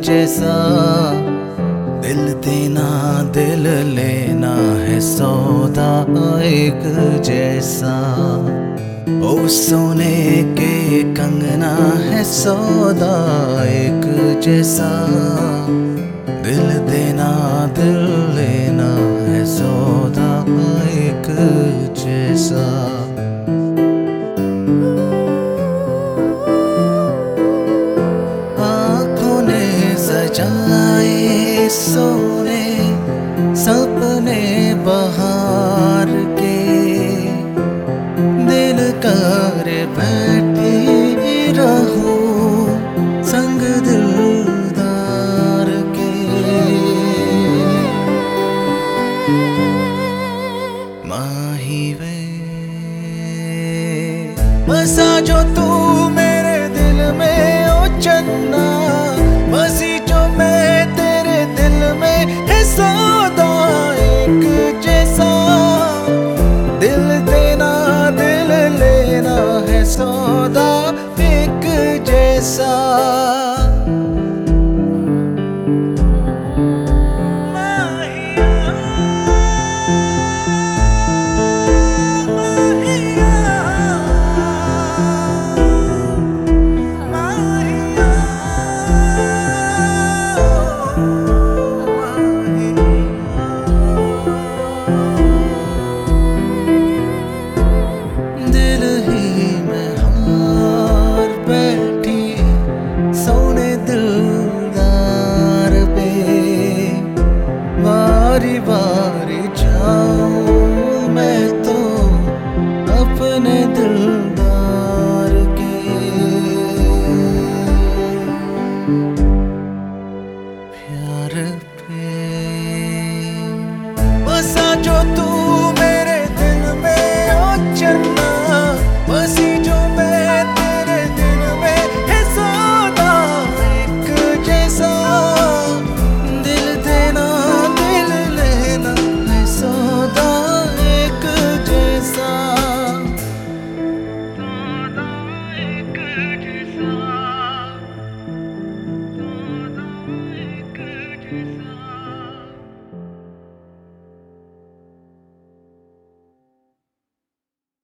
जैसा। दिल देना दिल लेना है सौदा एक जैसा। ओ सोने के कंगना है सौदा एक जैसा। दिल देना दिल लेना है सौदा एक जैसा। आँखों ने सजाए सोने सपने बहार के। दिल कर बैठी रहूं संग दिलदार के। माही वे बसा जो तू मेरे दिल में ओ चन्ना। बसी जो मैं तेरे दिल में है सौदा एक जैसा। दिल देना दिल लेना है सौदा एक जैसा। बारी बारी जाऊं मैं तो अपने दिलदार के। प्यार पे बसा जो तू